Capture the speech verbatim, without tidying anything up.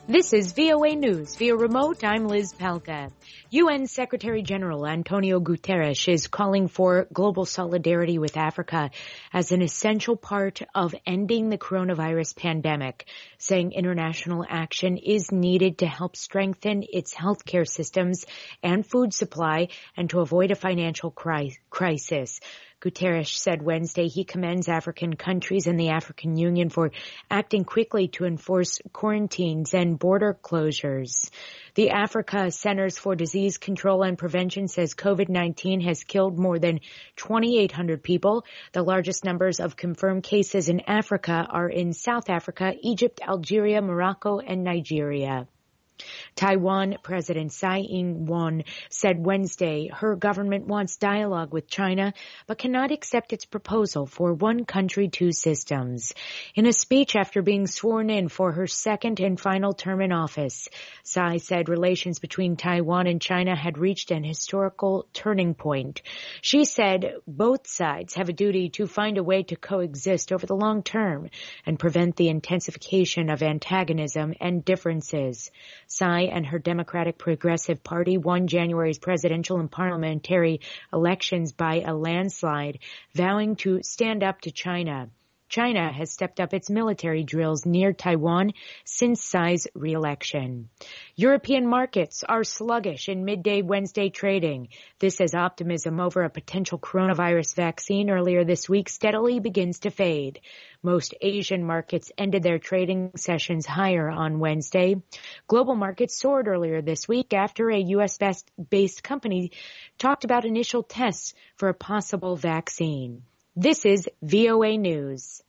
This is V O A News. Via remote, I'm Liz Palka. U N Secretary General Antonio Guterres is calling for global solidarity with Africa as an essential part of ending the coronavirus pandemic, saying international action is needed to help strengthen its healthcare systems and food supply and to avoid a financial cri- crisis. Guterres said Wednesday he commends African countries and the African Union for acting quickly to enforce quarantines and border closures. The Africa Centers for Disease Control and Prevention says COVID nineteen has killed more than twenty-eight hundred people. The largest numbers of confirmed cases in Africa are in South Africa, Egypt, Algeria, Morocco, and Nigeria. Taiwan President Tsai Ing-wen said Wednesday her government wants dialogue with China, but cannot accept its proposal for one country, two systems. In a speech after being sworn in for her second and final term in office, Tsai said relations between Taiwan and China had reached an historical turning point. She said both sides have a duty to find a way to coexist over the long term and prevent the intensification of antagonism and differences. Tsai and her Democratic Progressive Party won January's presidential and parliamentary elections by a landslide, vowing to stand up to China. China has stepped up its military drills near Taiwan since Tsai's re-election. European markets are sluggish in midday Wednesday trading. This as optimism over a potential coronavirus vaccine earlier this week steadily begins to fade. Most Asian markets ended their trading sessions higher on Wednesday. Global markets soared earlier this week after a U S-based company talked about initial tests for a possible vaccine. This is V O A News.